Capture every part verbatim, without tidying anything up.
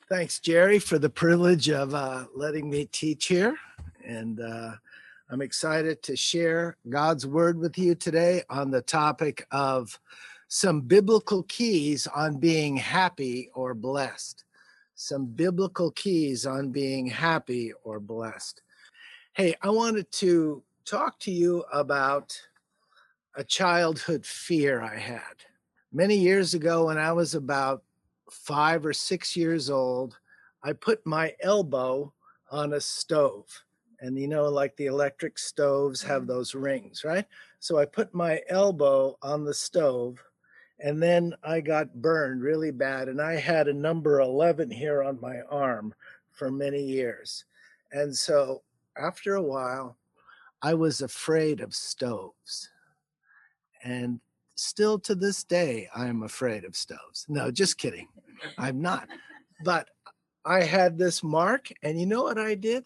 Thanks, Jerry, for the privilege of uh, letting me teach here. And uh, I'm excited to share God's word with you today on the topic of some biblical keys on being happy or blessed. Some biblical keys on being happy or blessed. Hey, I wanted to talk to you about a childhood fear I had. Many years ago, when I was about five or six years old, I put my elbow on a stove. And you know, like the electric stoves have those rings, right? So I put my elbow on the stove and then I got burned really bad. And I had a number eleven here on my arm for many years. And so after a while, I was afraid of stoves. And still to this day, I'm afraid of stoves. No, just kidding. I'm not. But I had this mark, and you know what I did?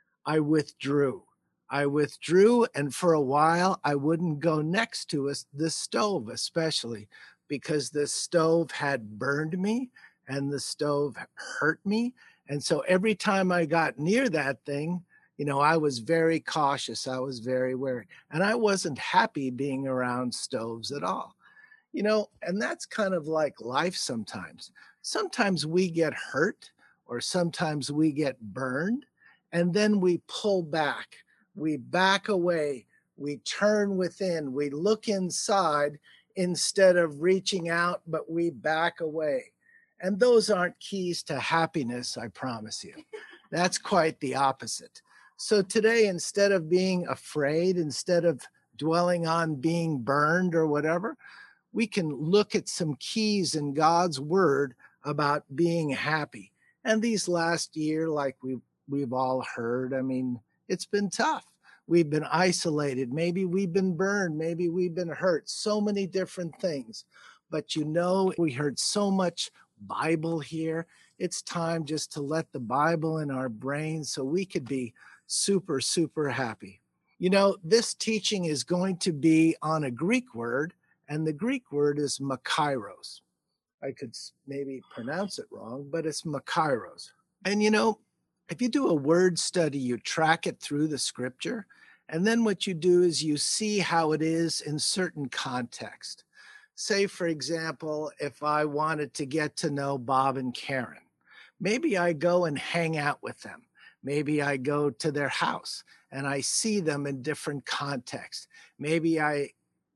I withdrew. I withdrew, and for a while, I wouldn't go next to us, the stove, especially because the stove had burned me and the stove hurt me. And so every time I got near that thing, you know, I was very cautious. I was very wary. And I wasn't happy being around stoves at all. You know, and that's kind of like life sometimes. Sometimes we get hurt or sometimes we get burned, and then we pull back. We back away. We turn within. We look inside instead of reaching out, but we back away. And those aren't keys to happiness, I promise you. That's quite the opposite. So today, instead of being afraid, instead of dwelling on being burned or whatever, we can look at some keys in God's word about being happy. And these last year, like we've we've all heard, I mean, it's been tough. We've been isolated. Maybe we've been burned. Maybe we've been hurt. So many different things. But you know, we heard so much Bible here. It's time just to let the Bible in our brains so we could be super, super happy. You know, this teaching is going to be on a Greek word, and the Greek word is makairos. I could maybe pronounce it wrong, but it's makairos. And you know, if you do a word study, you track it through the scripture, and then what you do is you see how it is in certain context. Say, for example, if I wanted to get to know Bob and Karen, maybe I go and hang out with them. Maybe I go to their house and I see them in different contexts. Maybe I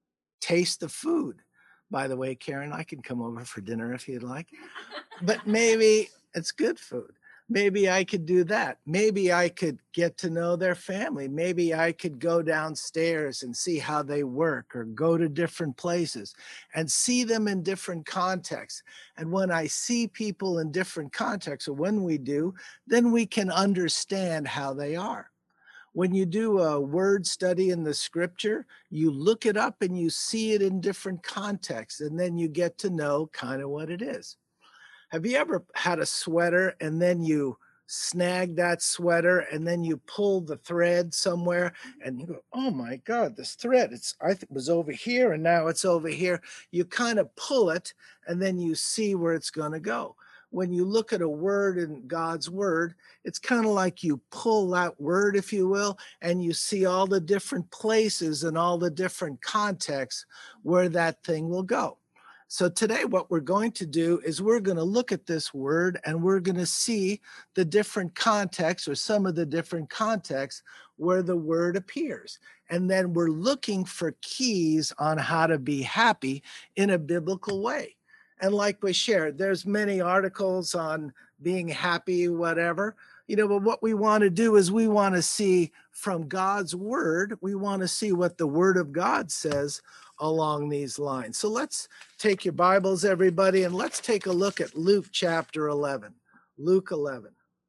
taste the food. By the way, Karen, I can come over for dinner if you'd like. But maybe it's good food. Maybe I could do that. Maybe I could get to know their family. Maybe I could go downstairs and see how they work or go to different places and see them in different contexts. And when I see people in different contexts, or when we do, then we can understand how they are. When you do a word study in the scripture, you look it up and you see it in different contexts, and then you get to know kind of what it is. Have you ever had a sweater and then you snag that sweater and then you pull the thread somewhere and you go, oh my God, this thread, it's I th- was over here and now it's over here. You kind of pull it and then you see where it's going to go. When you look at a word in God's word, it's kind of like you pull that word, if you will, and you see all the different places and all the different contexts where that thing will go. So today, what we're going to do is we're going to look at this word and we're going to see the different contexts or some of the different contexts where the word appears. And then we're looking for keys on how to be happy in a biblical way. And like we shared, there's many articles on being happy, whatever. You know, but what we want to do is we want to see from God's word, we want to see what the word of God says along these lines. So let's take your Bibles, everybody, and let's take a look at Luke chapter eleven. Luke eleven.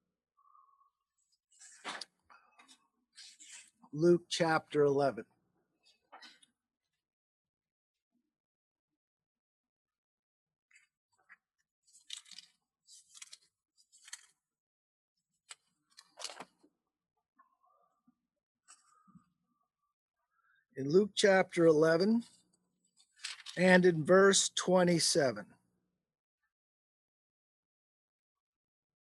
Luke chapter eleven. In Luke chapter eleven and in verse twenty-seven.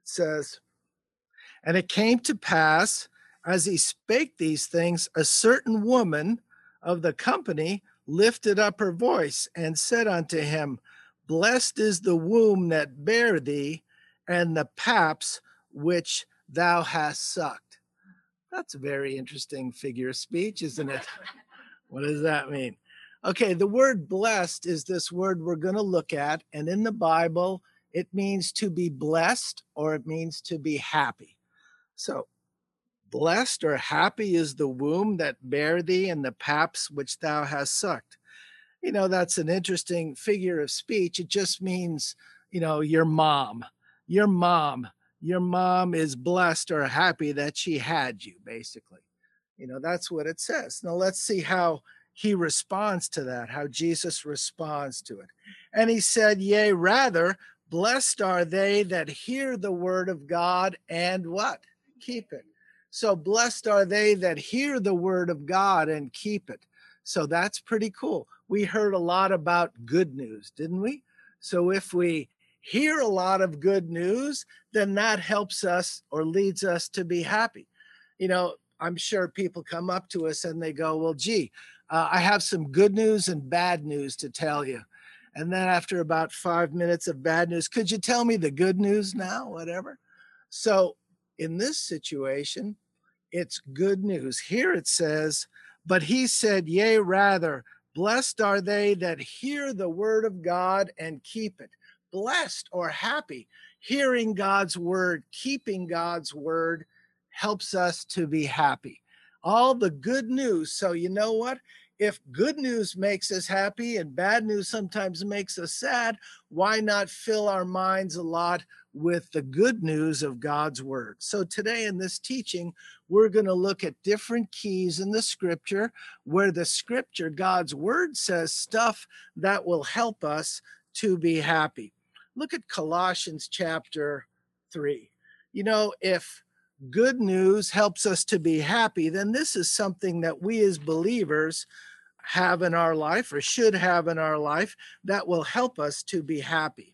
says, "And it came to pass, as he spake these things, a certain woman of the company lifted up her voice and said unto him, Blessed is the womb that bare thee, and the paps which thou hast sucked." That's a very interesting figure of speech, isn't it? What does that mean? Okay, the word blessed is this word we're going to look at. And in the Bible, it means to be blessed or it means to be happy. So, blessed or happy is the womb that bare thee and the paps which thou hast sucked. You know, that's an interesting figure of speech. It just means, you know, your mom, your mom, your mom is blessed or happy that she had you, basically. You know, that's what it says. Now let's see how he responds to that, how Jesus responds to it. And he said, Yea, rather, blessed are they that hear the word of God and what? Keep it. So blessed are they that hear the word of God and keep it. So that's pretty cool. We heard a lot about good news, didn't we? So if we hear a lot of good news, then that helps us or leads us to be happy. You know, I'm sure people come up to us and they go, Well, gee, uh, I have some good news and bad news to tell you. And then after about five minutes of bad news, could you tell me the good news now? Whatever. So in this situation, it's good news. Here it says, But he said, Yea, rather, blessed are they that hear the word of God and keep it. Blessed or happy. Hearing God's word, keeping God's word helps us to be happy. All the good news. So, you know what? If good news makes us happy and bad news sometimes makes us sad, why not fill our minds a lot with the good news of God's word? So, today in this teaching, we're going to look at different keys in the scripture where the scripture, God's word, says stuff that will help us to be happy. Look at Colossians chapter three. You know, if good news helps us to be happy, then this is something that we as believers have in our life or should have in our life that will help us to be happy.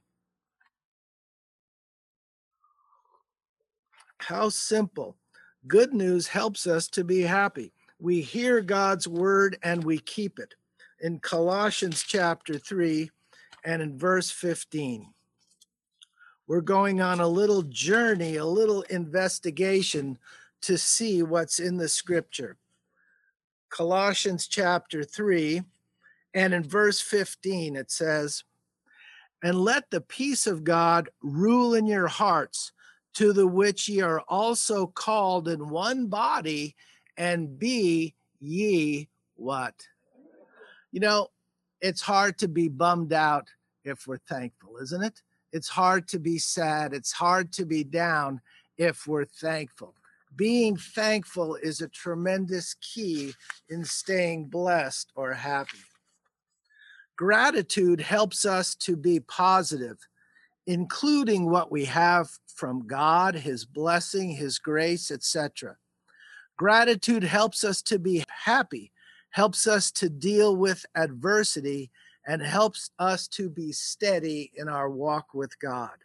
How simple. Good news helps us to be happy. We hear God's word and we keep it. In Colossians chapter three and in verse fifteen, we're going on a little journey, a little investigation to see what's in the scripture. Colossians chapter three and in verse fifteen, it says, And let the peace of God rule in your hearts, to the which ye are also called in one body, and be ye what? You know, it's hard to be bummed out if we're thankful, isn't it? It's hard to be sad. It's hard to be down if we're thankful. Being thankful is a tremendous key in staying blessed or happy. Gratitude helps us to be positive, including what we have from God, his blessing, his grace, et cetera. Gratitude helps us to be happy, helps us to deal with adversity, and helps us to be steady in our walk with God.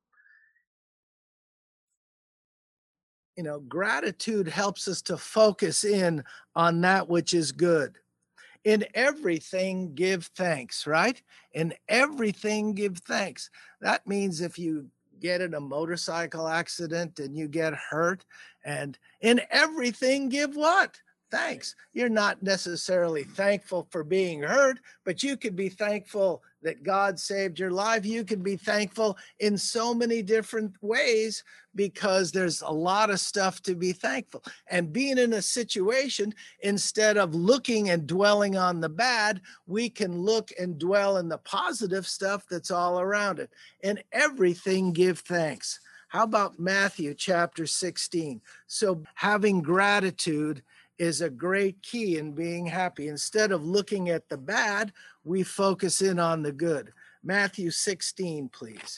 You know, gratitude helps us to focus in on that which is good. In everything, give thanks, right? In everything, give thanks. That means if you get in a motorcycle accident and you get hurt, and in everything, give what? Thanks. You're not necessarily thankful for being hurt, but you could be thankful that God saved your life. You could be thankful in so many different ways because there's a lot of stuff to be thankful. And being in a situation, instead of looking and dwelling on the bad, we can look and dwell in the positive stuff that's all around it. In everything, give thanks. How about Matthew chapter sixteen? So having gratitude is a great key in being happy. Instead of looking at the bad, we focus in on the good. Matthew sixteen, please.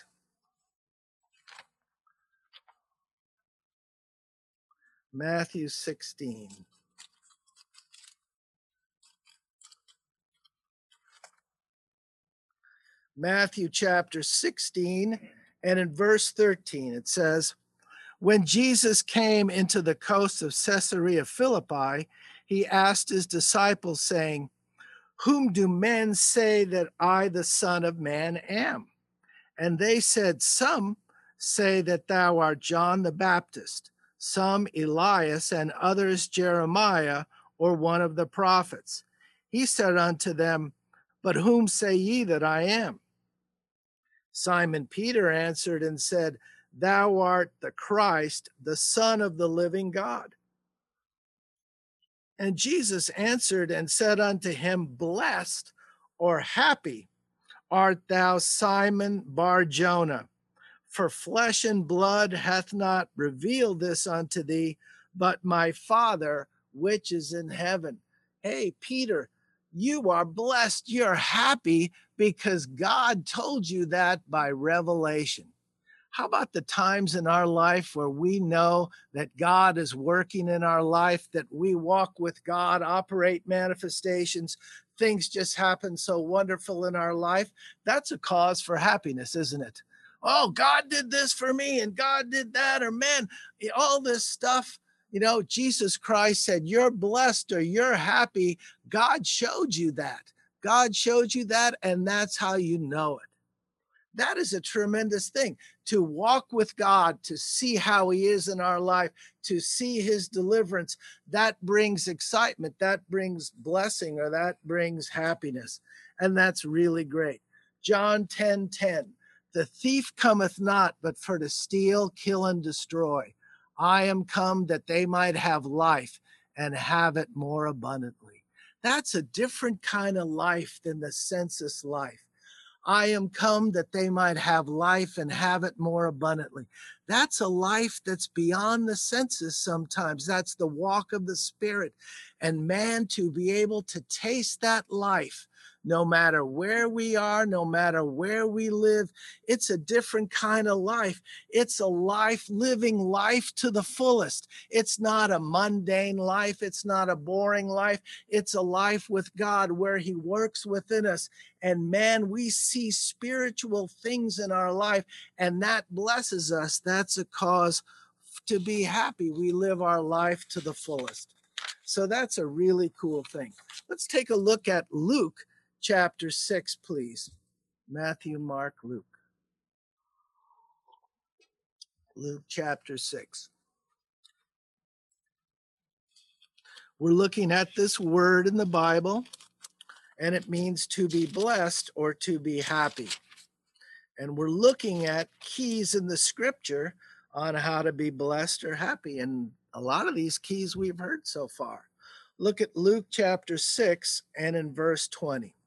Matthew sixteen. Matthew chapter sixteen, and in verse thirteen, it says, When Jesus came into the coast of Caesarea Philippi, he asked his disciples, saying, "Whom do men say that I, the Son of Man, am?" And they said, "Some say that thou art John the Baptist, some Elias, and others Jeremiah, or one of the prophets." He said unto them, "But whom say ye that I am?" Simon Peter answered and said, "Thou art the Christ, the Son of the living God." And Jesus answered and said unto him, "Blessed," or happy, "art thou, Simon Bar-Jonah, for flesh and blood hath not revealed this unto thee, but my Father which is in heaven." Hey, Peter, you are blessed. You're happy because God told you that by revelation. How about the times in our life where we know that God is working in our life, that we walk with God, operate manifestations, things just happen so wonderful in our life? That's a cause for happiness, isn't it? Oh, God did this for me and God did that, or man, all this stuff. You know, Jesus Christ said, "You're blessed," or "You're happy." God showed you that. God showed you that, and that's how you know it. That is a tremendous thing, to walk with God, to see how he is in our life, to see his deliverance. That brings excitement, that brings blessing, or that brings happiness. And that's really great. John ten ten, "The thief cometh not but for to steal, kill, and destroy. I am come that they might have life and have it more abundantly." That's a different kind of life than the census life. I am come that they might have life and have it more abundantly. That's a life that's beyond the senses sometimes. That's the walk of the Spirit. And man, to be able to taste that life, no matter where we are, no matter where we live, it's a different kind of life. It's a life, living life to the fullest. It's not a mundane life. It's not a boring life. It's a life with God where he works within us. And man, we see spiritual things in our life, and that blesses us. That's a cause to be happy. We live our life to the fullest. So that's a really cool thing. Let's take a look at Luke chapter six, please. Matthew, Mark, Luke. Luke chapter six. We're looking at this word in the Bible, and it means to be blessed or to be happy. And we're looking at keys in the scripture on how to be blessed or happy. And a lot of these keys we've heard so far. Look at Luke chapter six and in verse twenty.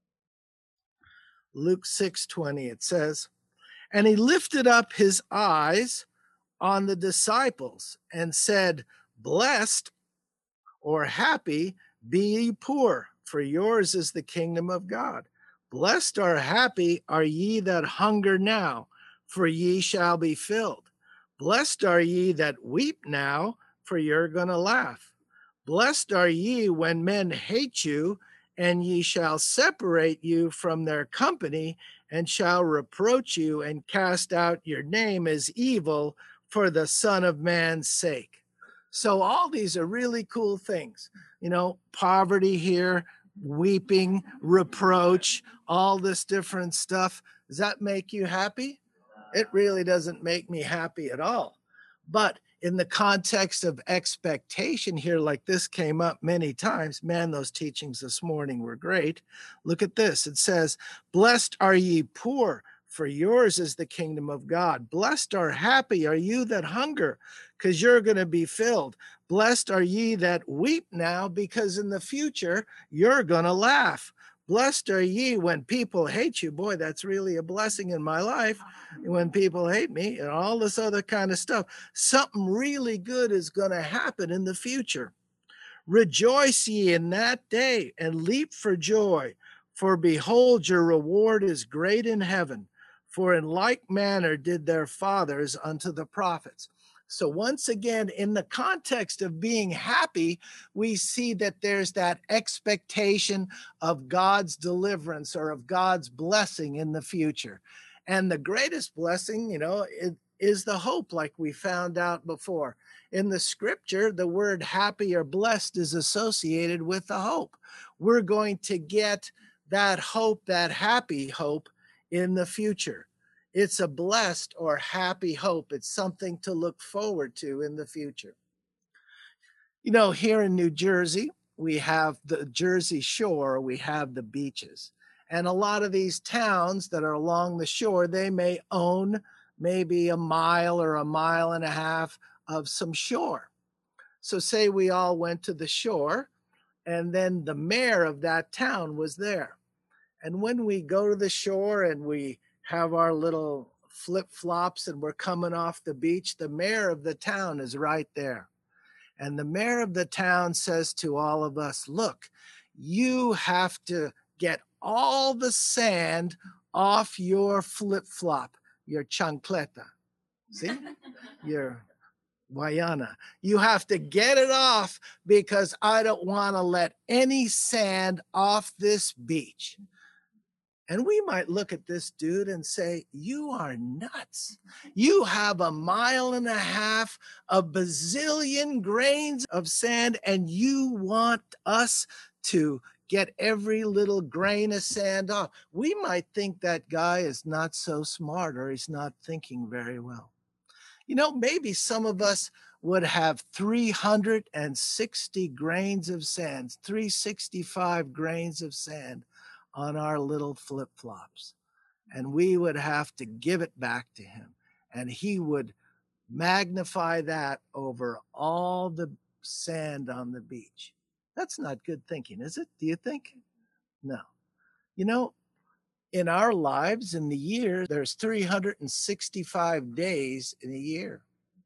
Luke six twenty, it says, "And he lifted up his eyes on the disciples and said, Blessed," or happy, "be ye poor, for yours is the kingdom of God. Blessed or happy are ye that hunger now, for ye shall be filled. Blessed are ye that weep now, for you're going to laugh. Blessed are ye when men hate you, and ye shall separate you from their company, and shall reproach you and cast out your name as evil for the Son of Man's sake." So all these are really cool things. You know, poverty here, weeping, reproach, all this different stuff. Does that make you happy? It really doesn't make me happy at all. But in the context of expectation here, like this came up many times, man, those teachings this morning were great. Look at this. It says, "Blessed are ye poor, for yours is the kingdom of God. Blessed or happy are you that hunger, because you're going to be filled. Blessed are ye that weep now, because in the future you're going to laugh. Blessed are ye when people hate you." Boy, that's really a blessing in my life. When people hate me and all this other kind of stuff, something really good is going to happen in the future. "Rejoice ye in that day and leap for joy, for behold, your reward is great in heaven. For in like manner did their fathers unto the prophets." So once again, in the context of being happy, we see that there's that expectation of God's deliverance or of God's blessing in the future. And the greatest blessing, you know, it, is the hope, like we found out before. In the scripture, the word happy or blessed is associated with the hope. We're going to get that hope, that happy hope in the future. It's a blessed or happy hope. It's something to look forward to in the future. You know, here in New Jersey, we have the Jersey Shore, we have the beaches. And a lot of these towns that are along the shore, they may own maybe a mile or a mile and a half of some shore. So say we all went to the shore, and then the mayor of that town was there. And when we go to the shore and we have our little flip-flops and we're coming off the beach, the mayor of the town is right there. And the mayor of the town says to all of us, look, you have to get all the sand off your flip-flop, your chancleta. See? Your Guayana. You have to get it off because I don't want to let any sand off this beach. And we might look at this dude and say, you are nuts. You have a mile and a half, a bazillion grains of sand, and you want us to get every little grain of sand off. We might think that guy is not so smart, or he's not thinking very well. You know, maybe some of us would have three hundred sixty grains of sand, three hundred sixty-five grains of sand on our little flip-flops. And we would have to give it back to him. And he would magnify that over all the sand on the beach. That's not good thinking, is it? Do you think? No. You know, in our lives, in the year, there's three hundred sixty-five days in a year.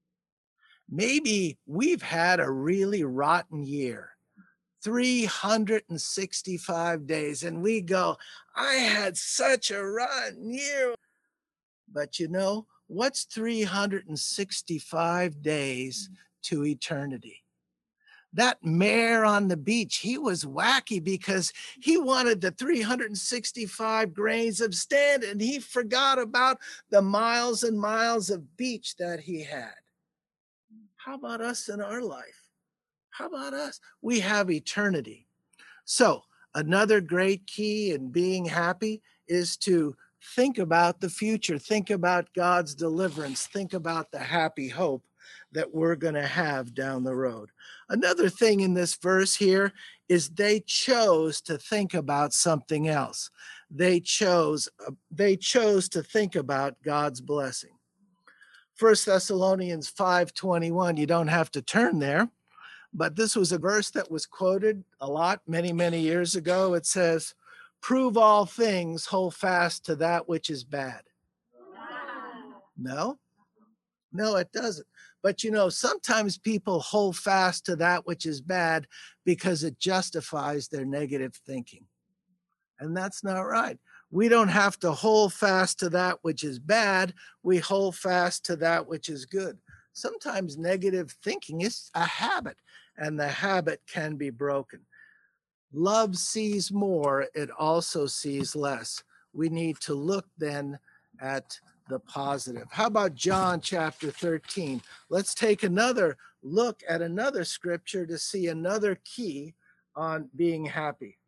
Maybe we've had a really rotten year. three hundred sixty-five days, and we go, I had such a rotten year. But you know, what's three hundred sixty-five days to eternity? That mayor on the beach, he was wacky because he wanted the three hundred sixty-five grains of sand, and he forgot about the miles and miles of beach that he had. How about us in our life? How about us? We have eternity. So another great key in being happy is to think about the future. Think about God's deliverance. Think about the happy hope that we're going to have down the road. Another thing in this verse here is they chose to think about something else. They chose, they chose to think about God's blessing. First Thessalonians five twenty-one, you don't have to turn there, but this was a verse that was quoted a lot many, many years ago. It says, prove all things, hold fast to that which is bad. Wow. No, no, it doesn't. But you know, sometimes people hold fast to that which is bad because it justifies their negative thinking. And that's not right. We don't have to hold fast to that which is bad. We hold fast to that which is good. Sometimes negative thinking is a habit, and the habit can be broken. Love sees more, it also sees less. We need to look then at the positive. How about John chapter thirteen? Let's take another look at another scripture to see another key on being happy.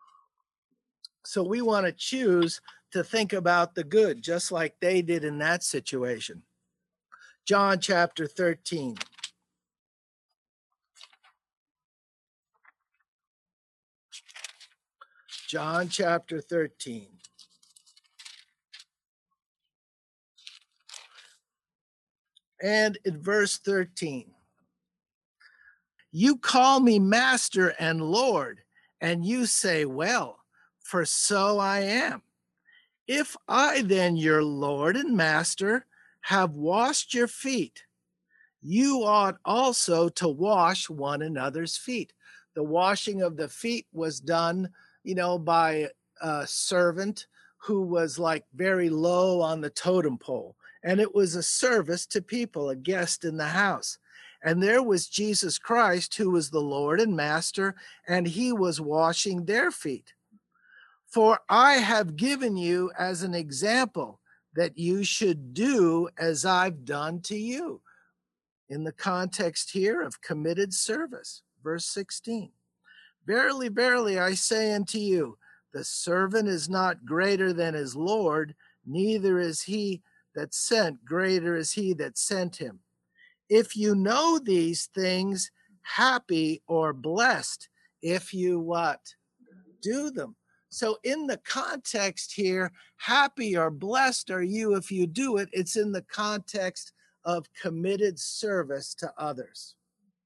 So we want to choose to think about the good, just like they did in that situation. John chapter thirteen. John chapter thirteen. And in verse thirteen, you call me master and Lord, and you say, well, for so I am. If I then, your Lord and master, have washed your feet, you ought also to wash one another's feet. The washing of the feet was done, you know, by a servant who was like very low on the totem pole. And it was a service to people, a guest in the house. And there was Jesus Christ, who was the Lord and master, and he was washing their feet. For I have given you as an example that you should do as I've done to you. In the context here of committed service, verse sixteen. Verily, verily, I say unto you, the servant is not greater than his Lord, neither is he that sent greater is he that sent him. If you know these things, happy or blessed, if you what? Do them. So in the context here, happy or blessed are you if you do it. It's in the context of committed service to others.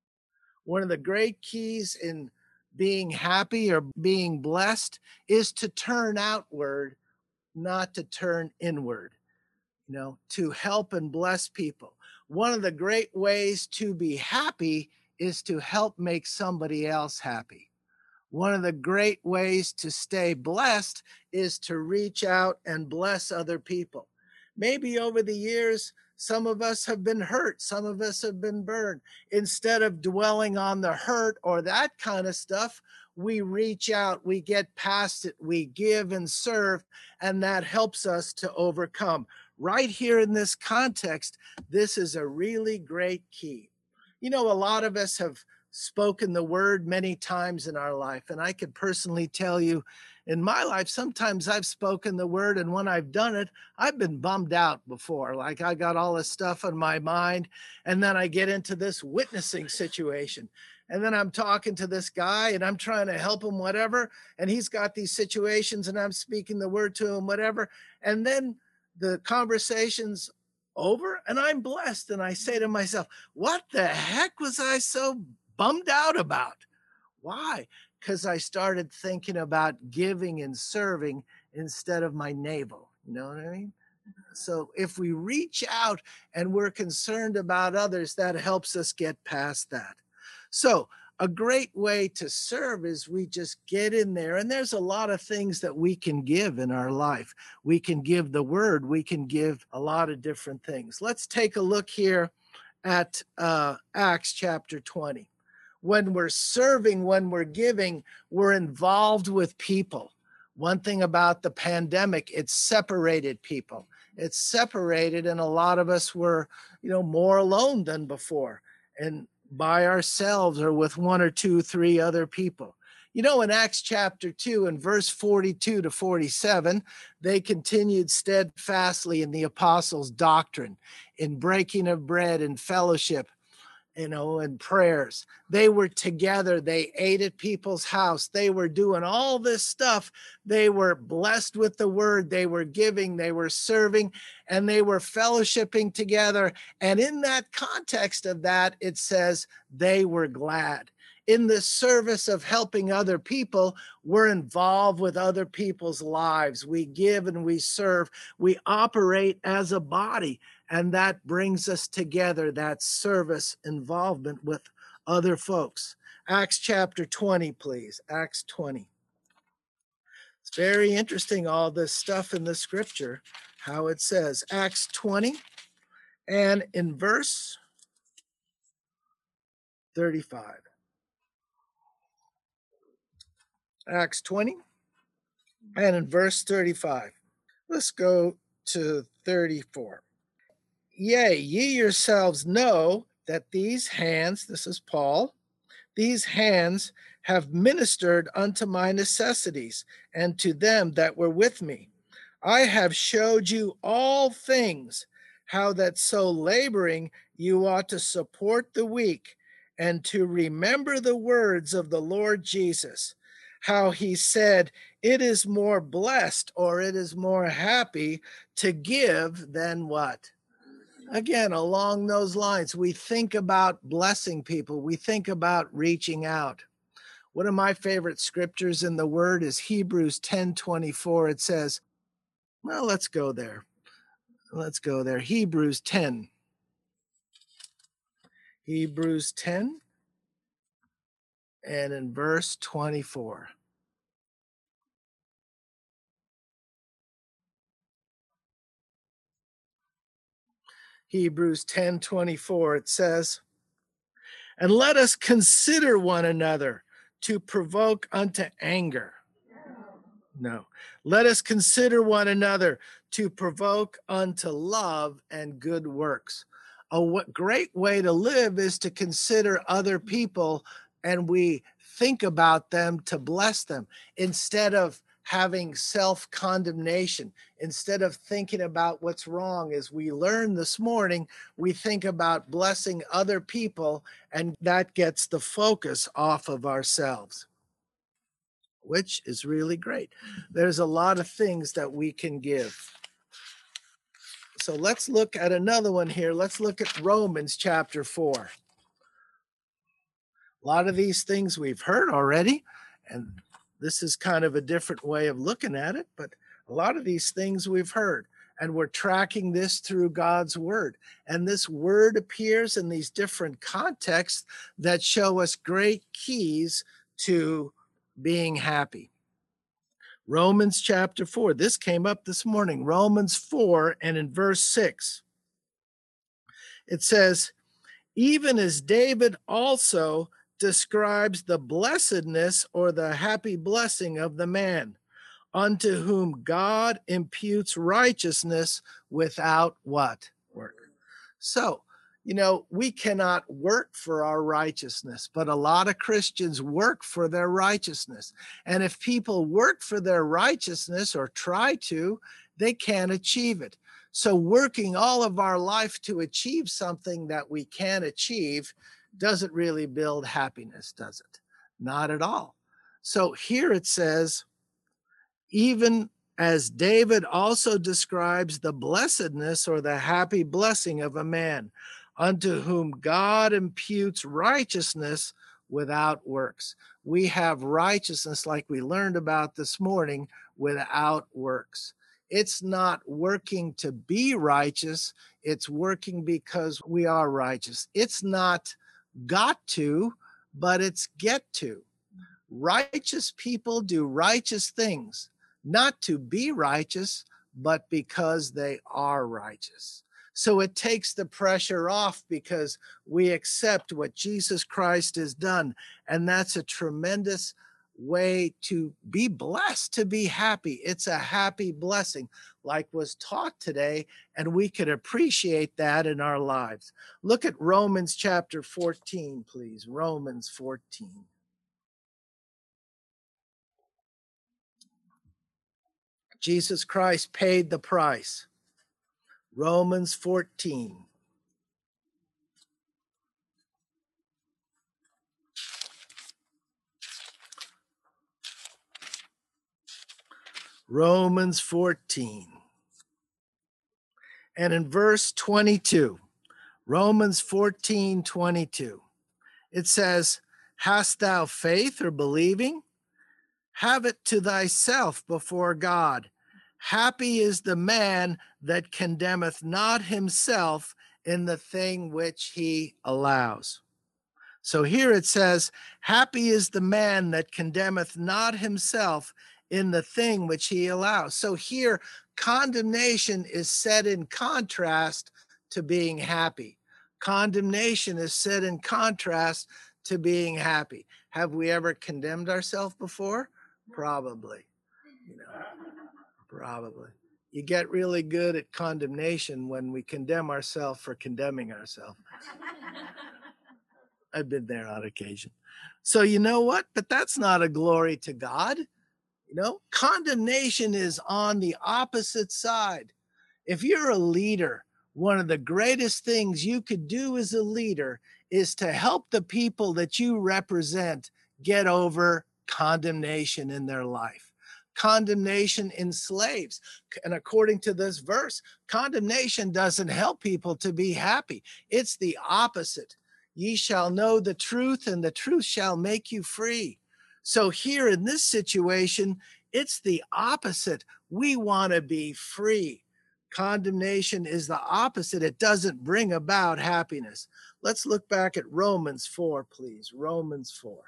One of the great keys in being happy or being blessed is to turn outward, not to turn inward, you know, to help and bless people. One of the great ways to be happy is to help make somebody else happy. One of the great ways to stay blessed is to reach out and bless other people. Maybe over the years, some of us have been hurt, some of us have been burned. Instead of dwelling on the hurt or that kind of stuff, we reach out, we get past it, we give and serve, and that helps us to overcome. Right here in this context, this is a really great key. You know, a lot of us have spoken the word many times in our life. And I could personally tell you in my life, sometimes I've spoken the word, and when I've done it, I've been bummed out before. Like I got all this stuff on my mind, and then I get into this witnessing situation. And then I'm talking to this guy and I'm trying to help him, whatever. And he's got these situations and I'm speaking the word to him, whatever. And then the conversation's over and I'm blessed. And I say to myself, what the heck was I so bummed out about? Why? Because I started thinking about giving and serving instead of my navel. You know what I mean? So if we reach out and we're concerned about others, that helps us get past that. So a great way to serve is we just get in there, and there's a lot of things that we can give in our life. We can give the word, we can give a lot of different things. Let's take a look here at uh, Acts chapter twenty. When we're serving, when we're giving, we're involved with people. One thing about the pandemic, it separated people. It's separated, and a lot of us were, you know, more alone than before, and by ourselves or with one or two, three other people. You know, in Acts chapter two and verse forty-two to forty-seven, they continued steadfastly in the apostles' doctrine, in breaking of bread and fellowship, you know, and prayers. They were together. They ate at people's house. They were doing all this stuff. They were blessed with the word. They were giving, they were serving, and they were fellowshipping together. And in that context of that, it says they were glad. In the service of helping other people, we're involved with other people's lives. We give and we serve. We operate as a body. And that brings us together, that service involvement with other folks. Acts chapter twenty, please. Acts twenty. It's very interesting, all this stuff in the scripture, how it says. Acts twenty, and in verse thirty-five. Acts twenty, and in verse thirty-five. Let's go to thirty-four. Yea, ye yourselves know that these hands, this is Paul, these hands have ministered unto my necessities and to them that were with me. I have showed you all things, how that so laboring you ought to support the weak and to remember the words of the Lord Jesus, how he said, it is more blessed, or it is more happy to give than what? Again, along those lines, we think about blessing people. We think about reaching out. One of my favorite scriptures in the word is Hebrews ten twenty-four. It says, well, let's go there. Let's go there. Hebrews ten. Hebrews ten, and in verse twenty-four. Hebrews ten twenty-four, it says, and let us consider one another to provoke unto anger. No. Let us consider one another to provoke unto love and good works. A what great way to live is to consider other people, and we think about them to bless them instead of having self condemnation, instead of thinking about what's wrong. As we learned this morning, we think about blessing other people, and that gets the focus off of ourselves, which is really great. There's a lot of things that we can give. So let's look at another one here. Let's look at Romans chapter four. A lot of these things we've heard already, and this is kind of a different way of looking at it, but a lot of these things we've heard, and we're tracking this through God's word. And this word appears in these different contexts that show us great keys to being happy. Romans chapter four. This came up this morning. Romans four, and in verse six, it says, even as David also describes the blessedness or the happy blessing of the man, unto whom God imputes righteousness without what? Work. So, you know, we cannot work for our righteousness, but a lot of Christians work for their righteousness. And if people work for their righteousness or try to, they can't achieve it. So working all of our life to achieve something that we can't achieve doesn't really build happiness, does it? Not at all. So here it says, even as David also describes the blessedness or the happy blessing of a man, unto whom God imputes righteousness without works. We have righteousness, like we learned about this morning, without works. It's not working to be righteous, it's working because we are righteous. It's not got to, but it's get to. Righteous people do righteous things, not to be righteous, but because they are righteous. So it takes the pressure off because we accept what Jesus Christ has done. And that's a tremendous way to be blessed, to be happy. It's a happy blessing, like was taught today, and we can appreciate that in our lives. Look at Romans chapter fourteen, please. Romans fourteen. Jesus Christ paid the price. Romans fourteen. Romans fourteen. And in verse twenty-two, Romans fourteen, twenty-two, it says, hast thou faith or believing? Have it to thyself before God. Happy is the man that condemneth not himself in the thing which he allows. So here it says, happy is the man that condemneth not himself in the thing which he allows. So here, condemnation is set in contrast to being happy. Condemnation is set in contrast to being happy. Have we ever condemned ourselves before? Probably. You know, probably. You get really good at condemnation when we condemn ourselves for condemning ourselves. I've been there on occasion. So you know what? But that's not a glory to God. You know, condemnation is on the opposite side. If you're a leader, one of the greatest things you could do as a leader is to help the people that you represent get over condemnation in their life. Condemnation enslaves. And according to this verse, condemnation doesn't help people to be happy. It's the opposite. Ye shall know the truth, and the truth shall make you free. So here in this situation, it's the opposite. We want to be free. Condemnation is the opposite. It doesn't bring about happiness. Let's look back at Romans four, please. Romans four.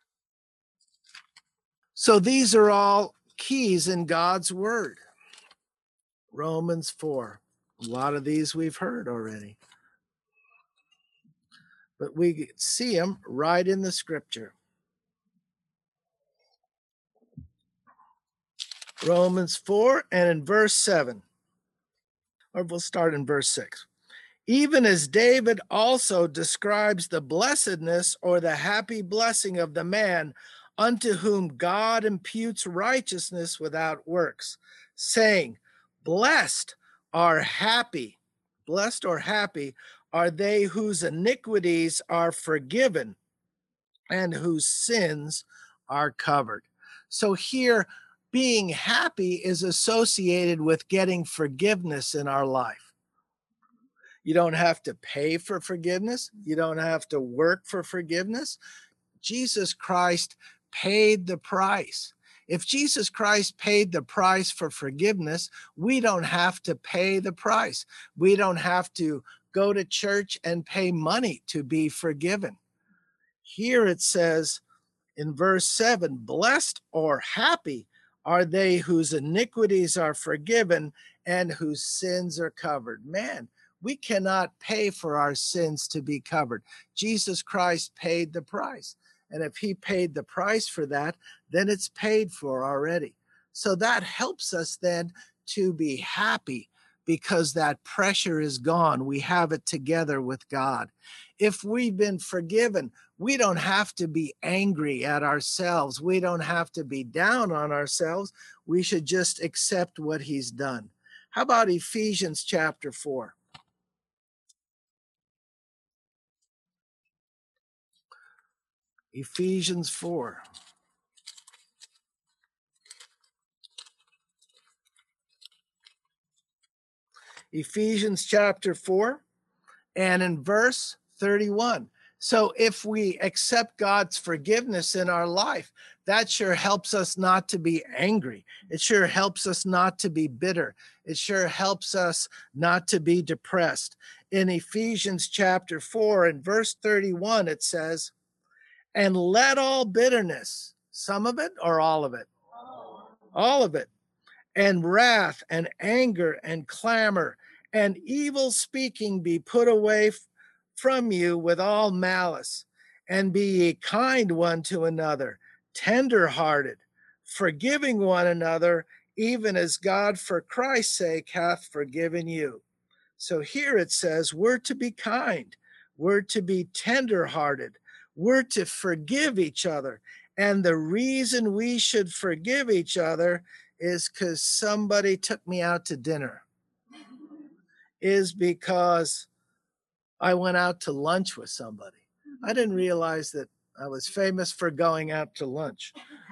So these are all keys in God's word. Romans four. A lot of these we've heard already, but we see them right in the scripture. Romans four and in verse seven, or we'll start in verse six. Even as David also describes the blessedness or the happy blessing of the man unto whom God imputes righteousness without works, saying, Blessed are happy, blessed or happy are they whose iniquities are forgiven and whose sins are covered. So here, being happy is associated with getting forgiveness in our life. You don't have to pay for forgiveness. You don't have to work for forgiveness. Jesus Christ paid the price. If Jesus Christ paid the price for forgiveness, we don't have to pay the price. We don't have to go to church and pay money to be forgiven. Here it says in verse seven, blessed or happy are they whose iniquities are forgiven and whose sins are covered. Man, we cannot pay for our sins to be covered. Jesus Christ paid the price. And if he paid the price for that, then it's paid for already. So that helps us then to be happy because that pressure is gone. We have it together with God. If we've been forgiven, we don't have to be angry at ourselves. We don't have to be down on ourselves. We should just accept what he's done. How about Ephesians chapter four? Ephesians four. Ephesians chapter four and in verse thirty-one. So if we accept God's forgiveness in our life, that sure helps us not to be angry. It sure helps us not to be bitter. It sure helps us not to be depressed. In Ephesians chapter four and verse thirty-one, it says, and let all bitterness, some of it or all of it? All of it. And wrath and anger and clamor and evil speaking be put away f- from you with all malice, and be ye kind one to another, tender hearted, forgiving one another, even as God for Christ's sake hath forgiven you. So here it says we're to be kind, we're to be tender hearted, we're to forgive each other. And the reason we should forgive each other is because somebody took me out to dinner, is because I went out to lunch with somebody. I didn't realize that I was famous for going out to lunch.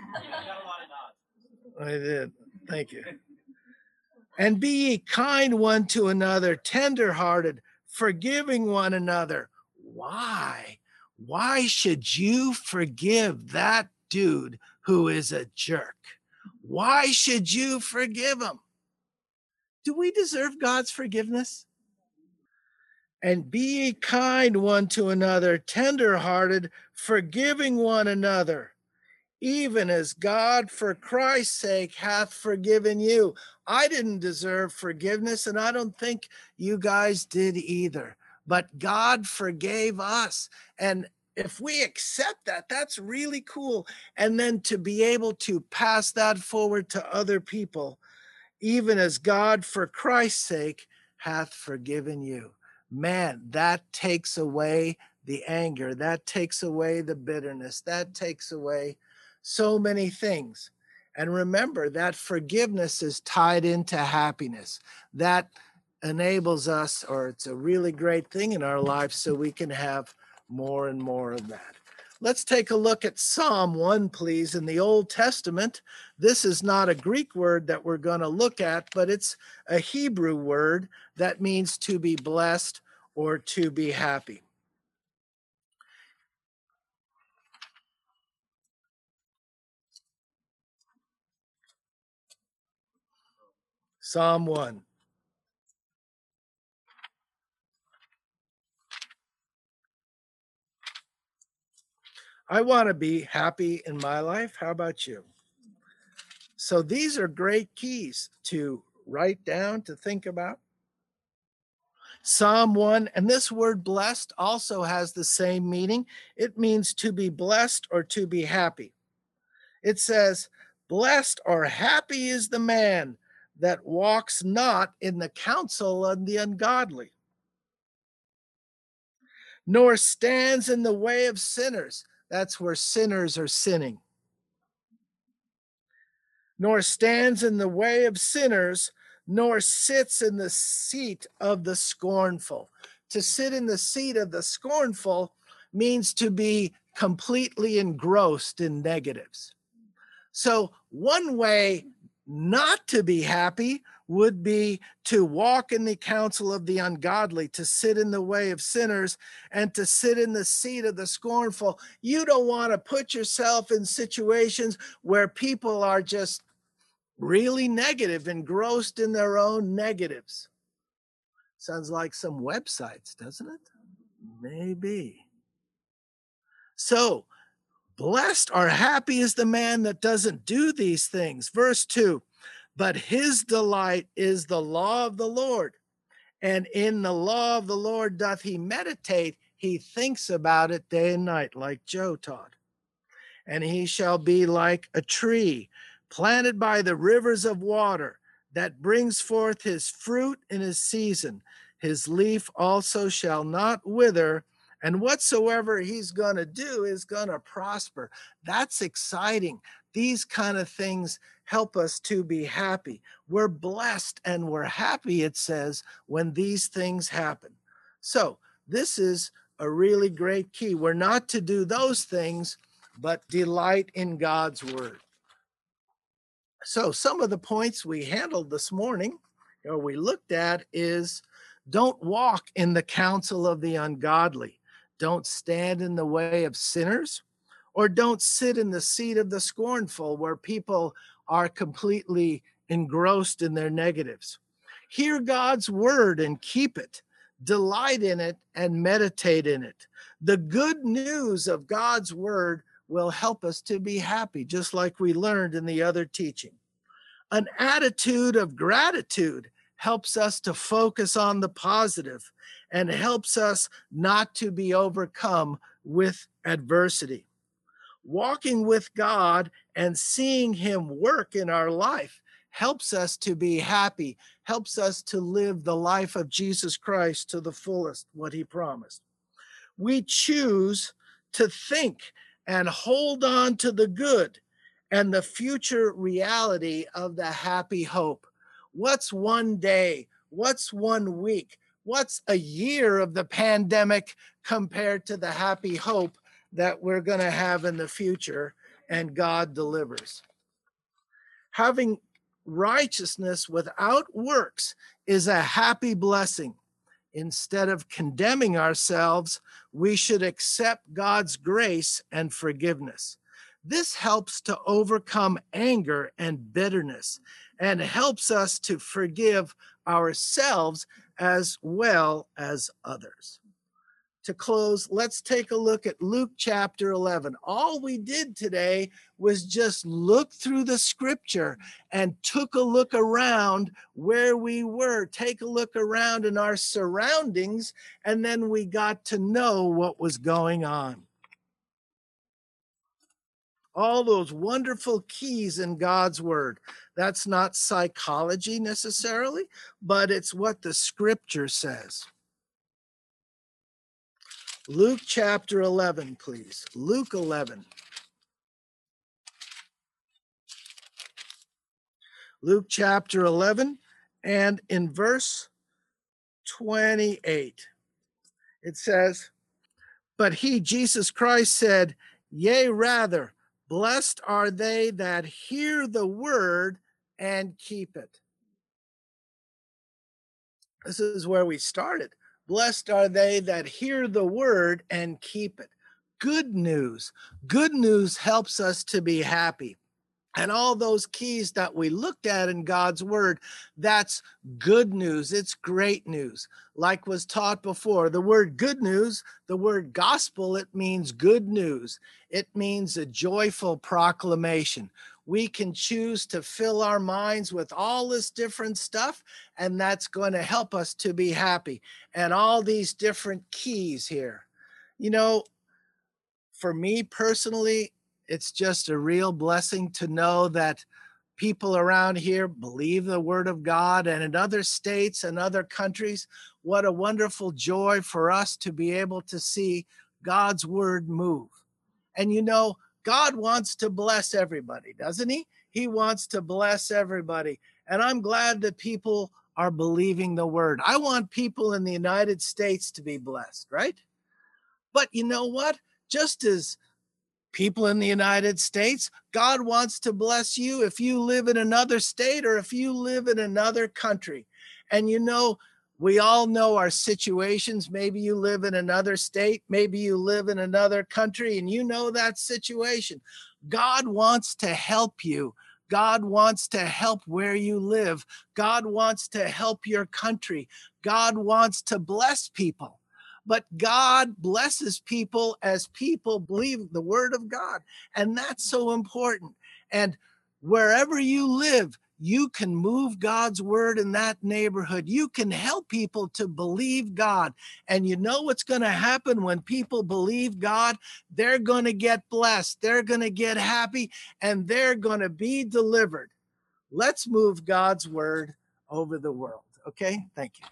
I did. Thank you. And be ye kind one to another, tender-hearted, forgiving one another. Why? Why should you forgive that dude who is a jerk? Why should you forgive him? Do we deserve God's forgiveness? And be ye kind one to another, tender-hearted, forgiving one another, even as God for Christ's sake hath forgiven you. I didn't deserve forgiveness, and I don't think you guys did either. But God forgave us. And if we accept that, that's really cool. And then to be able to pass that forward to other people, even as God for Christ's sake hath forgiven you. Man, that takes away the anger. That takes away the bitterness. That takes away so many things. And remember that forgiveness is tied into happiness. That enables us, or it's a really great thing in our lives, so we can have more and more of that. Let's take a look at Psalm one, please, in the Old Testament. This is not a Greek word that we're going to look at, but it's a Hebrew word that means to be blessed or to be happy. Psalm one. I want to be happy in my life. How about you? So these are great keys to write down, to think about. Psalm one, and this word blessed also has the same meaning. It means to be blessed or to be happy. It says, Blessed or happy is the man that walks not in the counsel of the ungodly, nor stands in the way of sinners. That's where sinners are sinning. Nor stands in the way of sinners, nor sits in the seat of the scornful. To sit in the seat of the scornful means to be completely engrossed in negatives. So, one way not to be happy would be to walk in the counsel of the ungodly, to sit in the way of sinners, and to sit in the seat of the scornful. You don't want to put yourself in situations where people are just really negative, engrossed in their own negatives. Sounds like some websites, doesn't it? Maybe. So, blessed or happy is the man that doesn't do these things. Verse two, but his delight is the law of the Lord, and in the law of the Lord doth he meditate. He thinks about it day and night, like Joe taught. And he shall be like a tree planted by the rivers of water, that brings forth his fruit in his season. His leaf also shall not wither, and whatsoever he's going to do is going to prosper. That's exciting. These kind of things help us to be happy. We're blessed and we're happy, it says, when these things happen. So this is a really great key. We're not to do those things, but delight in God's word. So some of the points we handled this morning, or we looked at, is don't walk in the counsel of the ungodly. Don't stand in the way of sinners, or don't sit in the seat of the scornful, where people are completely engrossed in their negatives. Hear God's word and keep it. Delight in it and meditate in it. The good news of God's word will help us to be happy, just like we learned in the other teaching. An attitude of gratitude helps us to focus on the positive and helps us not to be overcome with adversity. Walking with God and seeing him work in our life helps us to be happy, helps us to live the life of Jesus Christ to the fullest, what he promised. We choose to think and hold on to the good and the future reality of the happy hope. What's one day? What's one week? What's a year of the pandemic compared to the happy hope that we're going to have in the future and God delivers? Having righteousness without works is a happy blessing. Instead of condemning ourselves, we should accept God's grace and forgiveness. This helps to overcome anger and bitterness and helps us to forgive ourselves as well as others. To close, let's take a look at Luke chapter eleven. All we did today was just look through the scripture and took a look around where we were, take a look around in our surroundings, and then we got to know what was going on. All those wonderful keys in God's word. That's not psychology necessarily, but it's what the scripture says. Luke chapter eleven, please. Luke eleven. Luke chapter eleven, and in verse twenty-eight, it says, but he, Jesus Christ, said, yea, rather, blessed are they that hear the word and keep it. This is where we started. Blessed are they that hear the word and keep it. Good news. Good news helps us to be happy. And all those keys that we looked at in God's word, that's good news. It's great news. Like was taught before, the word good news, the word gospel, it means good news. It means a joyful proclamation. We can choose to fill our minds with all this different stuff, and that's going to help us to be happy. And all these different keys here. You know, for me personally, It's just a real blessing to know that people around here believe the word of God, and in other states and other countries. What a wonderful joy for us to be able to see God's word move. And you know, God wants to bless everybody, doesn't he? He wants to bless everybody. And I'm glad that people are believing the word. I want people in the United States to be blessed, right? But you know what? Just as people in the United States, God wants to bless you if you live in another state or if you live in another country. And you know, we all know our situations. Maybe you live in another state, maybe you live in another country, and you know that situation. God wants to help you. God wants to help where you live. God wants to help your country. God wants to bless people. But God blesses people as people believe the word of God. And that's so important. And wherever you live, you can move God's word in that neighborhood. You can help people to believe God. And you know what's going to happen when people believe God? They're going to get blessed. They're going to get happy, and they're going to be delivered. Let's move God's word over the world. Okay? Thank you.